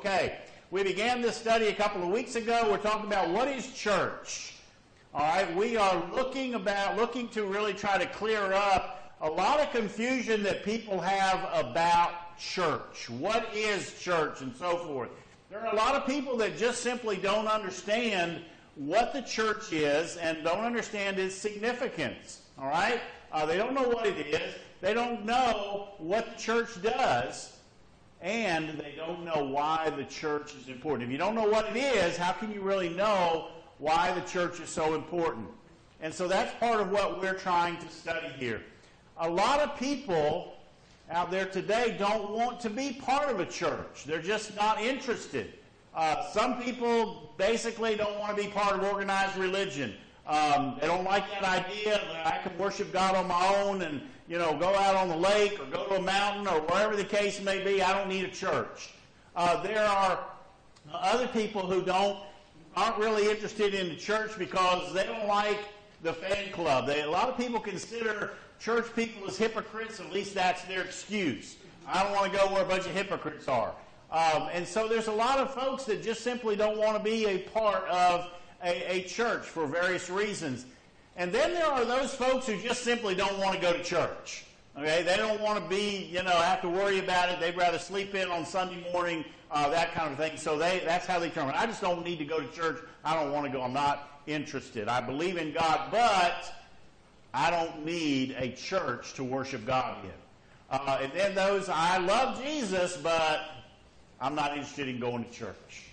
Okay, we began this study a couple of weeks ago. We're talking about what is church. All right, we are looking to really try to clear up a lot of confusion that people have about church. What is church and so forth. There are a lot of people that just simply don't understand what the church is and don't understand its significance. All right, they don't know what it is. They don't know what the church does. And they don't know why the church is important. If you don't know what it is, how can you really know why the church is so important? And so that's part of what we're trying to study here. A lot of people out there today don't want to be part of a church. They're just not interested. Some people basically don't want to be part of organized religion. They don't like that idea that I can worship God on my own and go out on the lake or go to a mountain or wherever the case may be. I don't need a church. There are other people who aren't really interested in the church because they don't like the fan club. A lot of people consider church people as hypocrites. At least that's their excuse. I don't want to go where a bunch of hypocrites are. And so there's a lot of folks that just simply don't want to be a part of a church for various reasons. And then there are those folks who just simply don't want to go to church. Okay, they don't want to have to worry about it. They'd rather sleep in on Sunday morning, that kind of thing. So that's how they determine. I just don't need to go to church. I don't want to go. I'm not interested. I believe in God, but I don't need a church to worship God in. And then those, I love Jesus, but I'm not interested in going to church.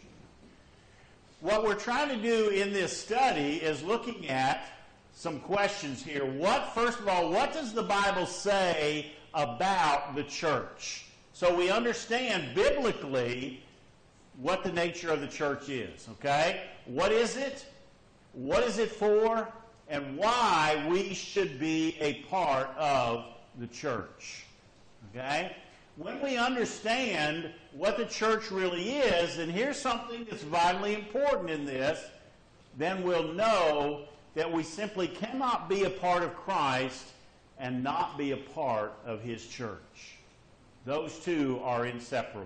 What we're trying to do in this study is looking at some questions here. First of all, what does the Bible say about the church? So we understand biblically what the nature of the church is, okay? What is it? What is it for? And why we should be a part of the church, okay? When we understand what the church really is, and here's something that's vitally important in this, then we'll know that we simply cannot be a part of Christ and not be a part of His church. Those two are inseparable.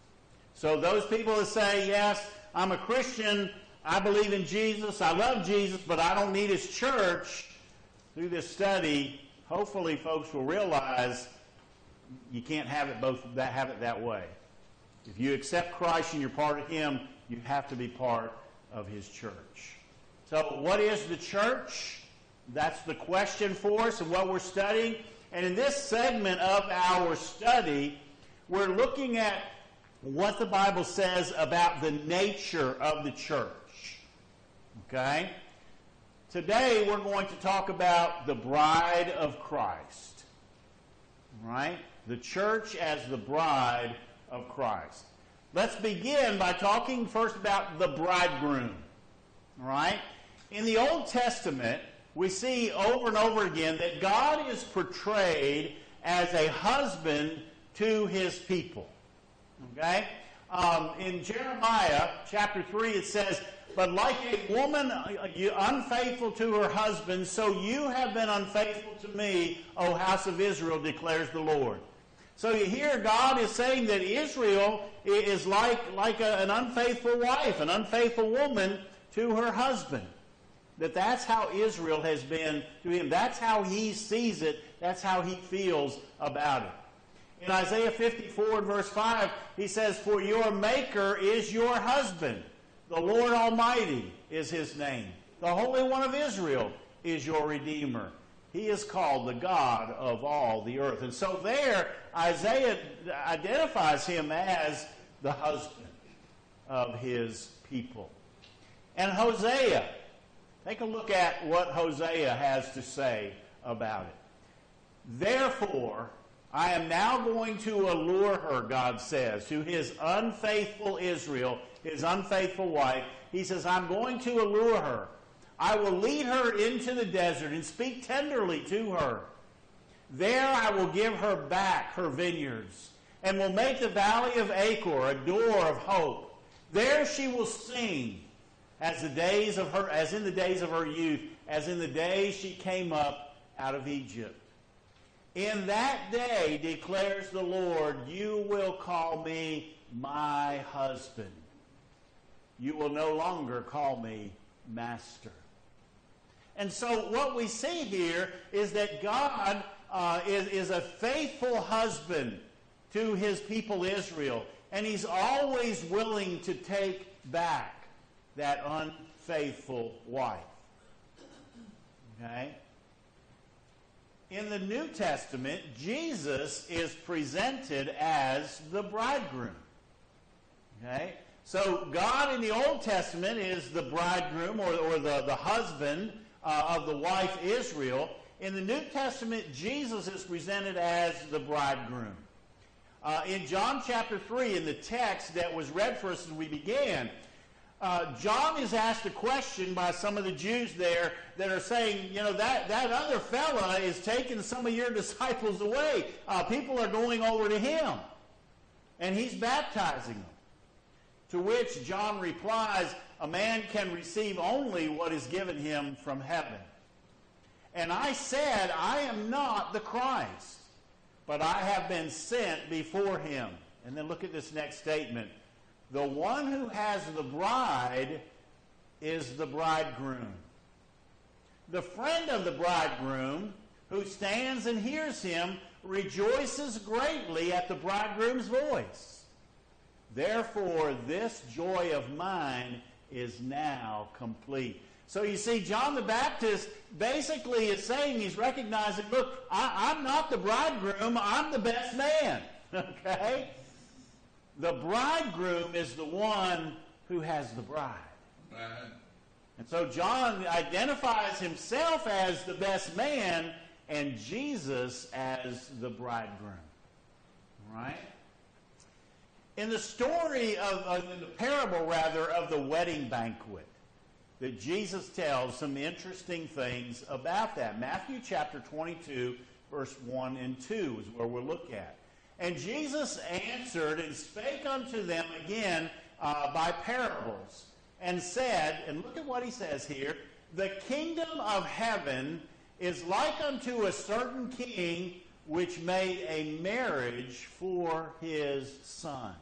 So those people that say, yes, I'm a Christian, I believe in Jesus, I love Jesus, but I don't need His church, through this study, hopefully folks will realize you can't have it that way. If you accept Christ and you're part of Him, you have to be part of His church. So what is the church? That's the question for us and what we're studying. And in this segment of our study, we're looking at what the Bible says about the nature of the church. Okay? Today we're going to talk about the bride of Christ. Right? The church as the bride of Christ. Let's begin by talking first about the bridegroom. All right? In the Old Testament, we see over and over again that God is portrayed as a husband to His people. Okay? In Jeremiah chapter 3 it says, "But like a woman unfaithful to her husband, so you have been unfaithful to me, O house of Israel, declares the Lord." So you hear God is saying that Israel is like an unfaithful wife, an unfaithful woman to her husband. That's how Israel has been to him. That's how he sees it. That's how he feels about it. In Isaiah 54 and verse 5, he says, "For your Maker is your husband. The Lord Almighty is His name. The Holy One of Israel is your Redeemer. He is called the God of all the earth." And so there, Isaiah identifies Him as the husband of His people. And Hosea, take a look at what Hosea has to say about it. "Therefore, I am now going to allure her," God says, to His unfaithful Israel, His unfaithful wife. He says, "I'm going to allure her. I will lead her into the desert and speak tenderly to her. There I will give her back her vineyards and will make the valley of Achor a door of hope. There she will sing as in the days of her youth, as in the day she came up out of Egypt. In that day, declares the Lord, you will call me my husband. You will no longer call me master. And so what we see here is that God is a faithful husband to his people Israel. And he's always willing to take back that unfaithful wife. Okay? In the New Testament, Jesus is presented as the bridegroom. Okay? So God in the Old Testament is the bridegroom or the husband of the wife Israel. In the New Testament, Jesus is presented as the bridegroom. In John chapter 3, in the text that was read for us as we began, John is asked a question by some of the Jews there that are saying, you know, that other fella is taking some of your disciples away. People are going over to him, and he's baptizing them. To which John replies, a man can receive only what is given him from heaven. And I said, I am not the Christ, but I have been sent before him. And then look at this next statement. The one who has the bride is the bridegroom. The friend of the bridegroom who stands and hears him rejoices greatly at the bridegroom's voice. Therefore, this joy of mine is now complete. So you see, John the Baptist basically is saying, he's recognizing, look, I'm not the bridegroom, I'm the best man. Okay? The bridegroom is the one who has the bride. Right. And so John identifies himself as the best man and Jesus as the bridegroom. Right? In the story in the parable, rather, of the wedding banquet, that Jesus tells some interesting things about that. Matthew chapter 22, verse 1 and 2 is where we'll look at. And Jesus answered and spake unto them again by parables, and said, and look at what he says here, the kingdom of heaven is like unto a certain king which made a marriage for his son.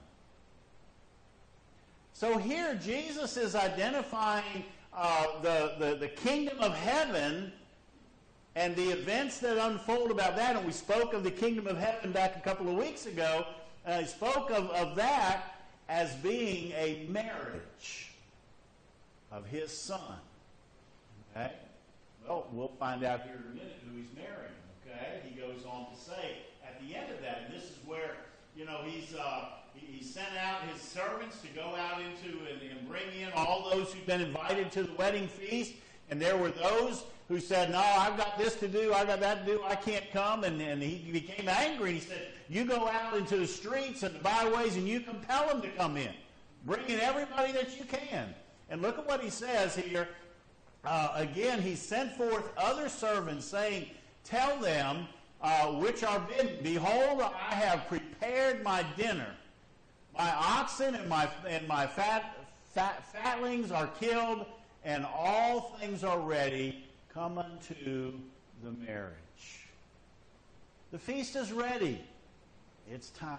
So here Jesus is identifying the kingdom of heaven and the events that unfold about that. And we spoke of the kingdom of heaven back a couple of weeks ago. I spoke of that as being a marriage of his son. Okay? Well, we'll find out here in a minute who he's marrying. Okay? He goes on to say at the end of that, and this is where, you know, he sent out his servants to go out into and bring in all those who'd been invited to the wedding feast. And there were those who said, no, I've got this to do, I've got that to do, I can't come. And he became angry. He said, you go out into the streets and the byways and you compel them to come in. Bring in everybody that you can. And look at what he says here. Again, he sent forth other servants, saying, tell them which are bidden, behold, I have prepared my dinner. My oxen and my fatlings are killed, and all things are ready. Come unto the marriage. The feast is ready. It's time.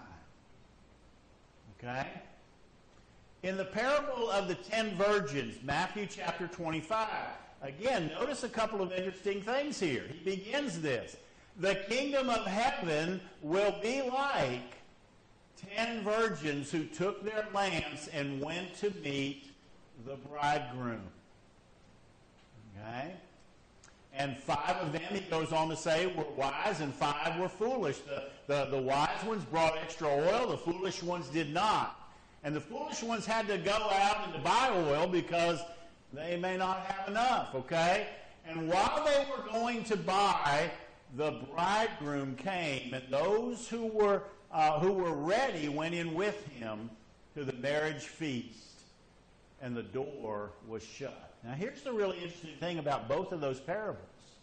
Okay? In the parable of the 10 virgins, Matthew chapter 25, again, notice a couple of interesting things here. He begins this. The kingdom of heaven will be like 10 virgins who took their lamps and went to meet the bridegroom. Okay? And 5 of them, he goes on to say, were wise and 5 were foolish. The wise ones brought extra oil, the foolish ones did not. And the foolish ones had to go out and to buy oil because they may not have enough, okay? And while they were going to buy, the bridegroom came, and those who were ready went in with him to the marriage feast, and the door was shut. Now, here's the really interesting thing about both of those parables.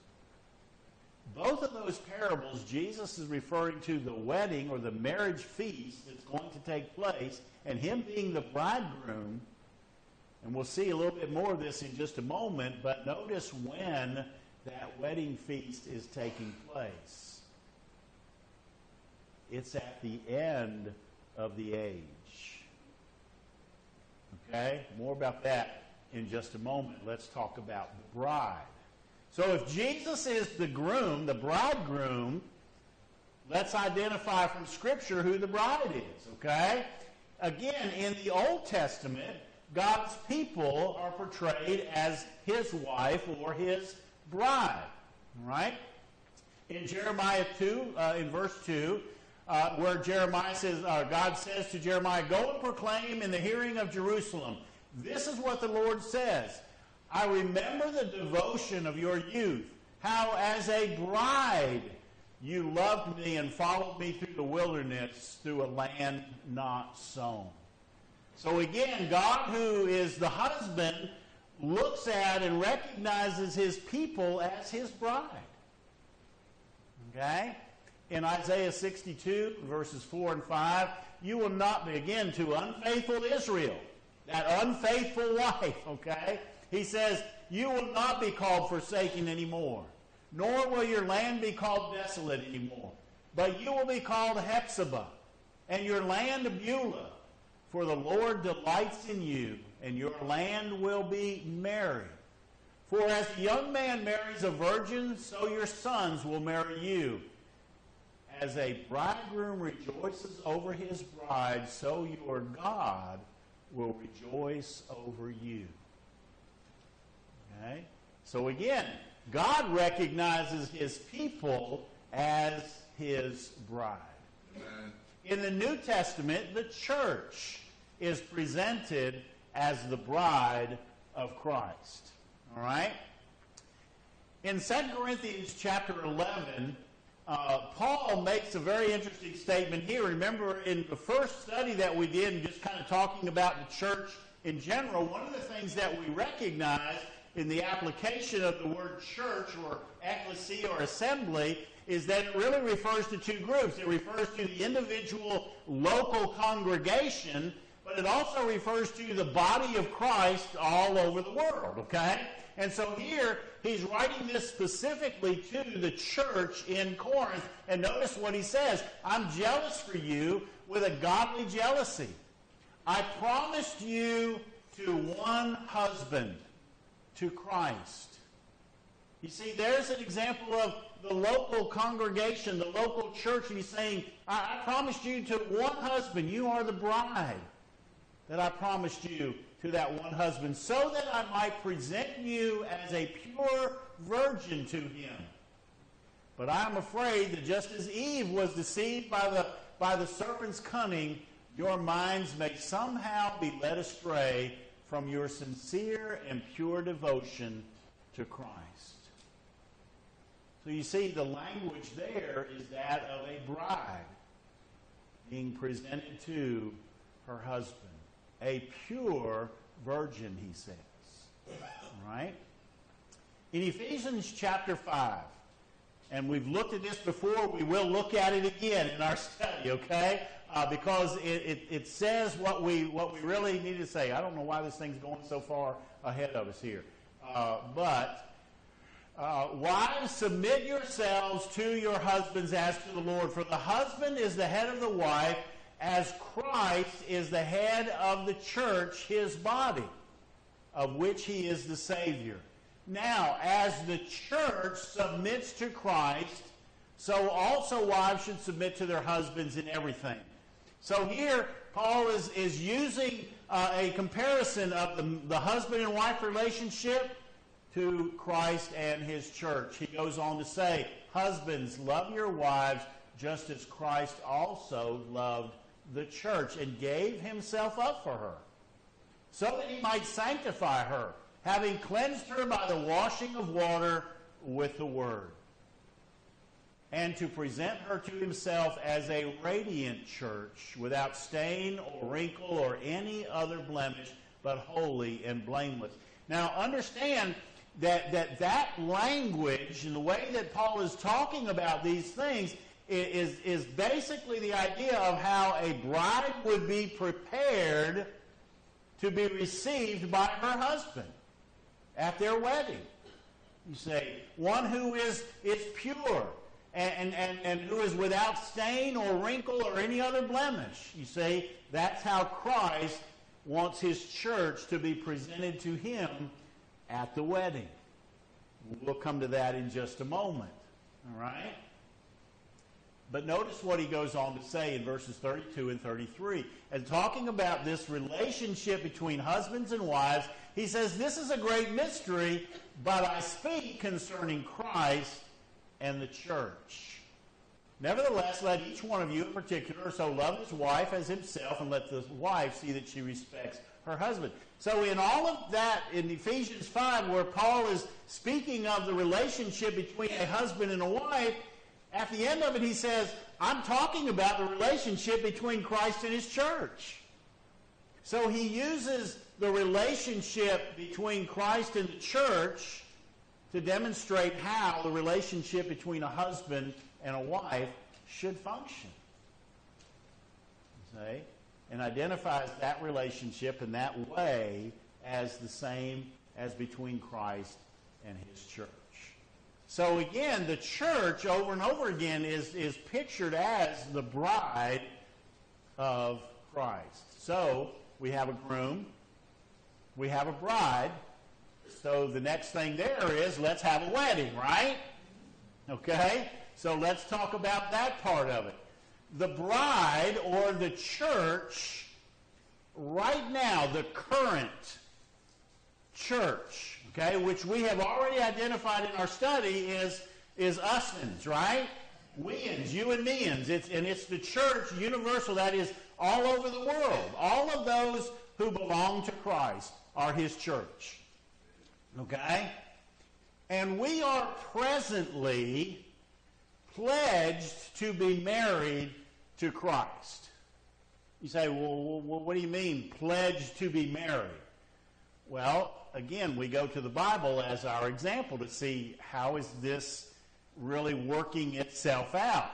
Both of those parables, Jesus is referring to the wedding or the marriage feast that's going to take place, and him being the bridegroom. And we'll see a little bit more of this in just a moment, but notice when that wedding feast is taking place. It's at the end of the age. Okay? More about that in just a moment. Let's talk about the bride. So if Jesus is the groom, the bridegroom, let's identify from Scripture who the bride is, okay? Again, in the Old Testament, God's people are portrayed as his wife or his bride, right? In Jeremiah 2, in verse 2, where Jeremiah says, God says to Jeremiah, "Go and proclaim in the hearing of Jerusalem, this is what the Lord says. I remember the devotion of your youth, how as a bride you loved me and followed me through the wilderness, through a land not sown." So again, God, who is the husband, looks at and recognizes his people as his bride. Okay? In Isaiah 62, verses 4 and 5, you will not be, again, to unfaithful Israel, that unfaithful wife, okay? He says, you will not be called forsaken anymore, nor will your land be called desolate anymore, but you will be called Hephzibah, and your land Beulah, for the Lord delights in you, and your land will be merry. For as a young man marries a virgin, so your sons will marry you. As a bridegroom rejoices over his bride, so your God will rejoice over you. Okay? So again, God recognizes his people as his bride. Amen. In the New Testament, the church is presented as the bride of Christ. All right? In 2 Corinthians chapter 11, Paul makes a very interesting statement here. Remember, in the first study that we did, just kind of talking about the church in general, one of the things that we recognize in the application of the word church or ecclesia or assembly is that it really refers to two groups. It refers to the individual local congregation, but it also refers to the body of Christ all over the world, okay? And so here, he's writing this specifically to the church in Corinth, and notice what he says. I'm jealous for you with a godly jealousy. I promised you to one husband, to Christ. You see, there's an example of the local congregation, the local church. He's saying, I promised you to one husband. You are the bride that I promised you to that one husband, so that I might present you as a pure virgin to him. But I am afraid that just as Eve was deceived by the serpent's cunning, your minds may somehow be led astray from your sincere and pure devotion to Christ. So you see, the language there is that of a bride being presented to her husband. A pure virgin, he says. All right? In Ephesians chapter 5, and we've looked at this before, we will look at it again in our study, okay? Because it says what we really need to say. I don't know why this thing's going so far ahead of us here. Wives, submit yourselves to your husbands as to the Lord. For the husband is the head of the wife, as Christ is the head of the church, his body, of which he is the Savior. Now, as the church submits to Christ, so also wives should submit to their husbands in everything. So here, Paul is using a comparison of the husband and wife relationship to Christ and his church. He goes on to say, husbands, love your wives just as Christ also loved the church and gave himself up for her, so that he might sanctify her, having cleansed her by the washing of water with the word, and to present her to himself as a radiant church, without stain or wrinkle or any other blemish, but holy and blameless. Now understand that language and the way that Paul is talking about these things is basically the idea of how a bride would be prepared to be received by her husband at their wedding. You say, one who is pure and who is without stain or wrinkle or any other blemish. You say, that's how Christ wants his church to be presented to him at the wedding. We'll come to that in just a moment. All right? But notice what he goes on to say in verses 32 and 33. And talking about this relationship between husbands and wives, he says, "This is a great mystery, but I speak concerning Christ and the church. Nevertheless, let each one of you in particular so love his wife as himself, and let the wife see that she respects her husband." So in all of that, in Ephesians 5, where Paul is speaking of the relationship between a husband and a wife, at the end of it he says, I'm talking about the relationship between Christ and his church. So he uses the relationship between Christ and the church to demonstrate how the relationship between a husband and a wife should function. See? And identifies that relationship in that way as the same as between Christ and his church. So again, the church over and over again is pictured as the bride of Christ. So we have a groom, we have a bride. So the next thing there is, let's have a wedding, right? Okay? So let's talk about that part of it. The bride, or the church, right now, the current church, okay, which we have already identified in our study is usins, right? Weans, you and means. It's the church universal that is all over the world. All of those who belong to Christ are his church. Okay? And we are presently pledged to be married to Christ. You say, well, what do you mean, pledged to be married? Well, again, we go to the Bible as our example to see how is this really working itself out.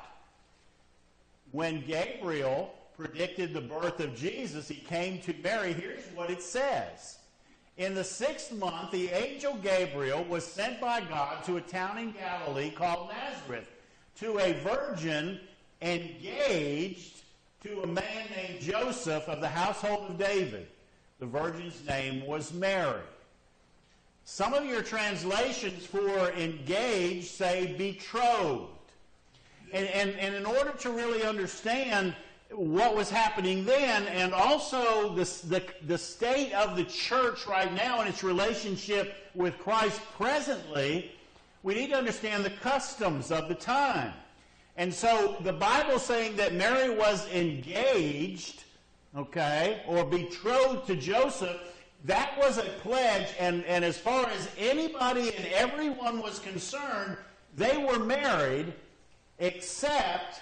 When Gabriel predicted the birth of Jesus, he came to Mary. Here's what it says. In the 6th month, the angel Gabriel was sent by God to a town in Galilee called Nazareth, to a virgin engaged to a man named Joseph of the household of David. The virgin's name was Mary. Some of your translations for engaged say betrothed. And in order to really understand what was happening then, and also the state of the church right now and its relationship with Christ presently, we need to understand the customs of the time. And so the Bible saying that Mary was engaged, okay, or betrothed to Joseph, that was a pledge, and as far as anybody and everyone was concerned, they were married except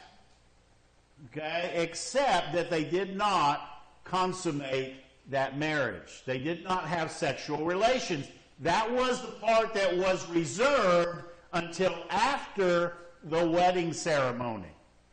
that they did not consummate that marriage. They did not have sexual relations. That was the part that was reserved until after the wedding ceremony.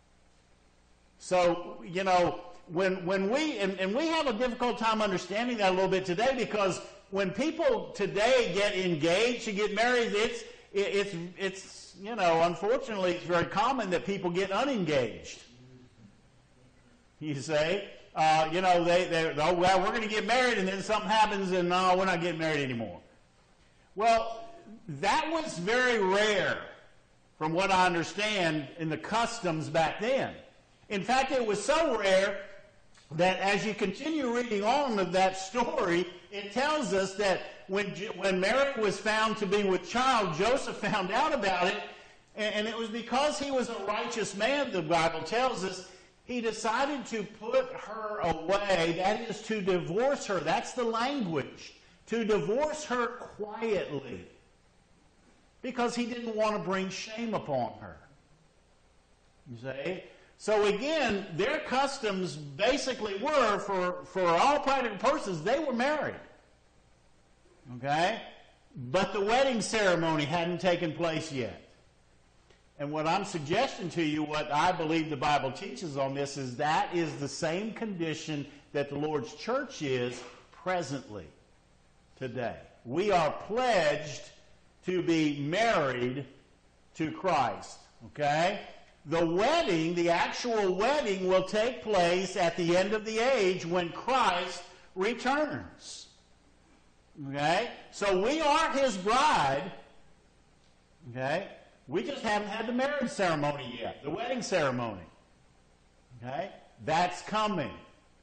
So, you know, when we, and we have a difficult time understanding that a little bit today, because when people today get engaged to get married, it's you know, unfortunately, it's very common that people get unengaged. You say, you know, they're oh, well, we're going to get married, and then something happens, and no, we're not getting married anymore. Well, that was very rare, from what I understand, in the customs back then. In fact, it was so rare that as you continue reading on of that story, it tells us that when Mary was found to be with child, Joseph found out about it, and it was because he was a righteous man, the Bible tells us, he decided to put her away, that is to divorce her. That's the language. To divorce her quietly. Because he didn't want to bring shame upon her. You see? So again, their customs basically were, for all practical purposes, they were married. Okay? But the wedding ceremony hadn't taken place yet. And what I'm suggesting to you, what I believe the Bible teaches on this, is that is the same condition that the Lord's church is presently, today. We are pledged to be married to Christ. Okay? The wedding, the actual wedding, will take place at the end of the age when Christ returns. Okay? So we are his bride. Okay? We just haven't had the marriage ceremony yet, the wedding ceremony. Okay? That's coming.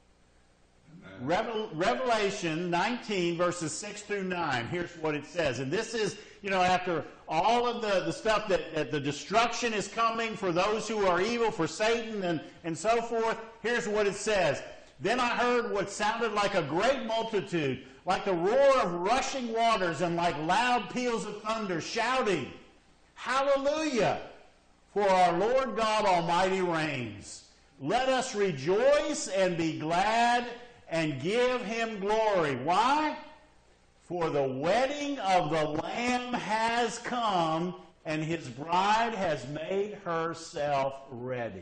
Revelation 19, verses 6 through 9. Here's what it says. And this is, after all of the stuff that the destruction is coming for those who are evil, for Satan and so forth, here's what it says. Then I heard what sounded like a great multitude, like the roar of rushing waters and like loud peals of thunder, shouting, Hallelujah! For our Lord God Almighty reigns. Let us rejoice and be glad and give him glory. Why? For the wedding of the Lamb has come, and his bride has made herself ready.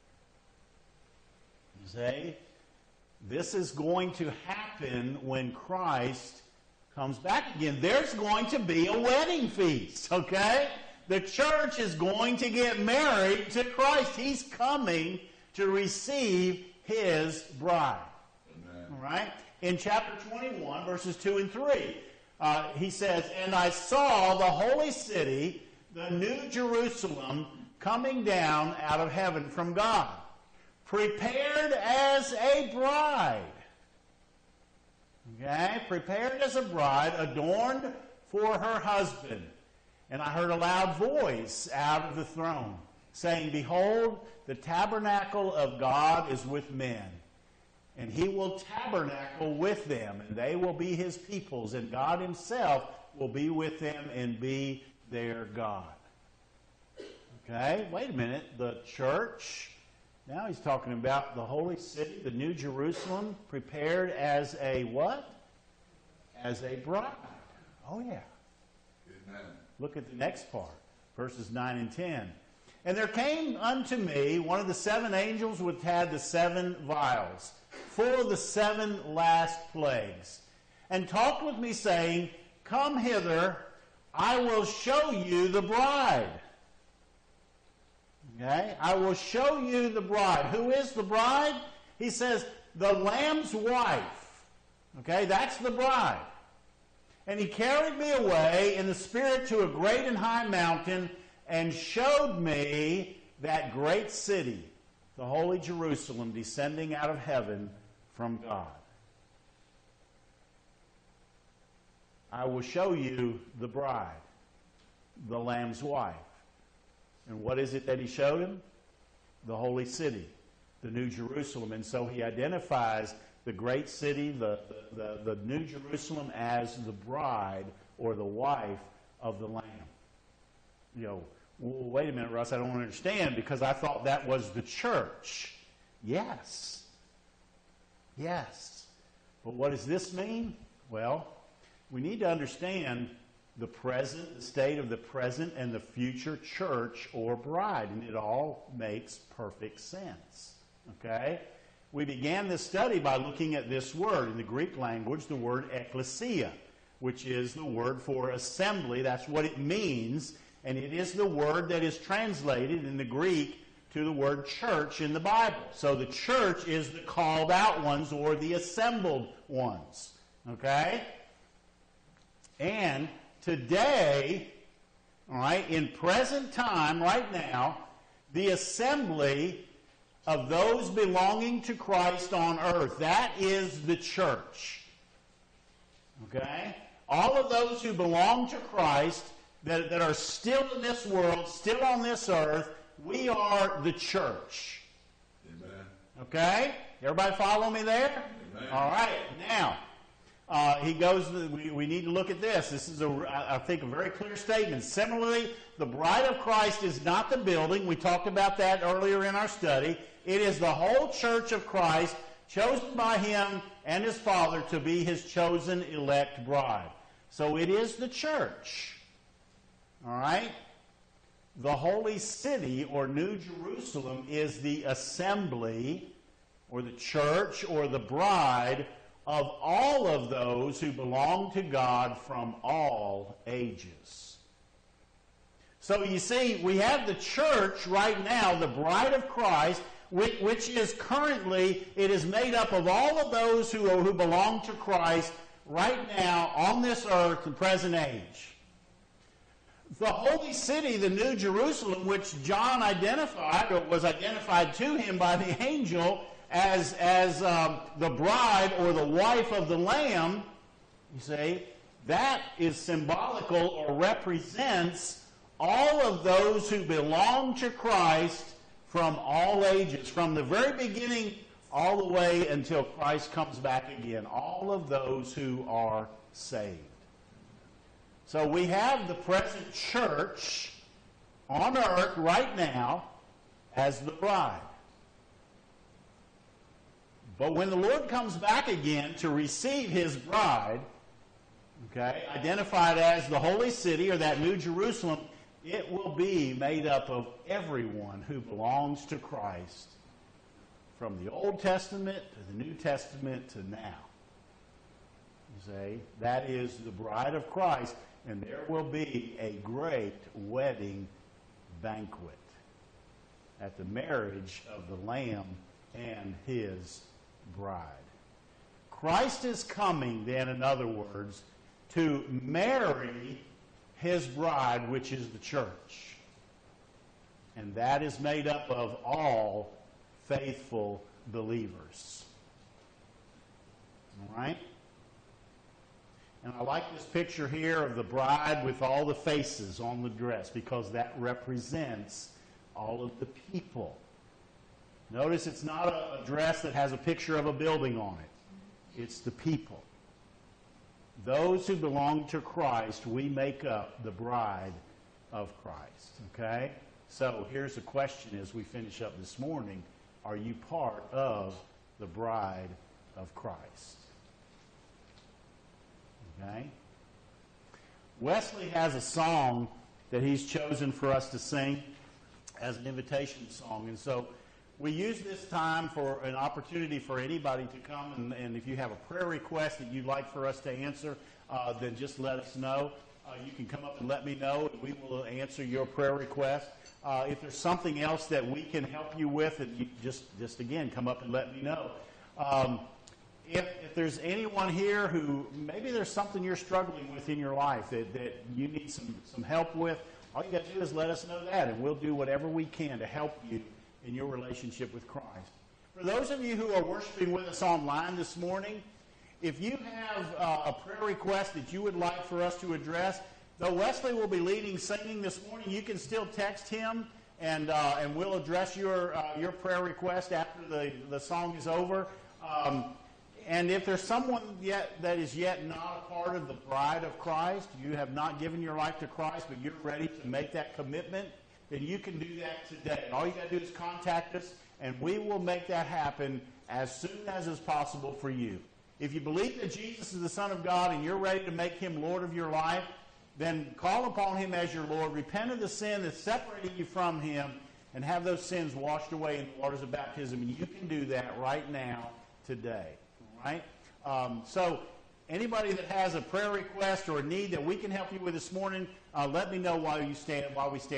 You see? This is going to happen when Christ comes back again. There's going to be a wedding feast, okay? The church is going to get married to Christ. He's coming to receive his bride. All right? In chapter 21, verses 2 and 3, he says, And I saw the holy city, the new Jerusalem, coming down out of heaven from God, prepared as a bride. Okay? Prepared as a bride, adorned for her husband. And I heard a loud voice out of the throne, saying, Behold, the tabernacle of God is with men. And he will tabernacle with them, and they will be his peoples, and God himself will be with them and be their God. Okay, wait a minute. The church, now he's talking about the holy city, the new Jerusalem, prepared as a what? As a bride. Oh, yeah. Amen. Look at the next part, verses 9 and 10. And there came unto me one of the seven angels which had the seven vials, full of the seven last plagues, and talked with me, saying, Come hither, I will show you the bride. Okay? I will show you the bride. Who is the bride? He says, the Lamb's wife. Okay? That's the bride. And he carried me away in the Spirit to a great and high mountain, and showed me that great city, the holy Jerusalem, descending out of heaven from God. I will show you the bride, the Lamb's wife. And what is it that he showed him? The holy city, the New Jerusalem. And so he identifies the great city, the New Jerusalem, as the bride or the wife of the Lamb. Wait a minute, Russ, I don't understand, because I thought that was the church. Yes. Yes. But what does this mean? Well, we need to understand the state of the present and the future church or bride, and it all makes perfect sense. Okay? We began this study by looking at this word. In the Greek language, the word ekklesia, which is the word for assembly. That's what it means. And it is the word that is translated in the Greek to the word church in the Bible. So the church is the called out ones or the assembled ones. Okay? And today, all right, in present time, right now, the assembly of those belonging to Christ on earth, that is the church. Okay? All of those who belong to Christ that are still in this world, still on this earth, we are the church. Amen. Okay? Everybody follow me there? Amen. All right. Now, he goes, we need to look at this. This is, I think, a very clear statement. Similarly, the bride of Christ is not the building. We talked about that earlier in our study. It is the whole church of Christ, chosen by him and his Father to be his chosen elect bride. So it is the church. All right? The holy city, or New Jerusalem, is the assembly, or the church, or the bride of all of those who belong to God from all ages. So you see, we have the church right now, the bride of Christ. which is currently, it is made up of all of those who belong to Christ right now on this earth, the present age. The holy city, the New Jerusalem, which John identified, or was identified to him by the angel as the bride or the wife of the Lamb, you see, that is symbolical or represents all of those who belong to Christ from all ages, from the very beginning all the way until Christ comes back again. All of those who are saved. So we have the present church on earth right now as the bride. But when the Lord comes back again to receive his bride, okay, identified as the holy city or that New Jerusalem, it will be made up of everyone who belongs to Christ from the Old Testament to the New Testament to now. You see, that is the bride of Christ, and there will be a great wedding banquet at the marriage of the Lamb and his bride. Christ is coming, then, in other words, to marry his bride, which is the church. And that is made up of all faithful believers. All right? And I like this picture here of the bride with all the faces on the dress because that represents all of the people. Notice it's not a dress that has a picture of a building on it. It's the people. Those who belong to Christ, we make up the bride of Christ. Okay? So here's a question as we finish up this morning. Are you part of the bride of Christ? Okay? Wesley has a song that he's chosen for us to sing as an invitation song. And so we use this time for an opportunity for anybody to come, and if you have a prayer request that you'd like for us to answer, then just let us know. You can come up and let me know, and we will answer your prayer request. If there's something else that we can help you with, and you just again, come up and let me know. If there's anyone here who, maybe there's something you're struggling with in your life that you need some help with, all you got to do is let us know that, and we'll do whatever we can to help you in your relationship with Christ. For those of you who are worshiping with us online this morning, if you have a prayer request that you would like for us to address, though Wesley will be leading singing this morning, you can still text him, and we'll address your prayer request after the song is over. And if there's someone that is yet not a part of the bride of Christ, you have not given your life to Christ, but you're ready to make that commitment, then you can do that today. All you got to do is contact us, and we will make that happen as soon as is possible for you. If you believe that Jesus is the Son of God and you're ready to make him Lord of your life, then call upon him as your Lord. Repent of the sin that's separating you from him and have those sins washed away in the waters of baptism. And you can do that right now, today. All right? So anybody that has a prayer request or a need that we can help you with this morning, let me know while we stand.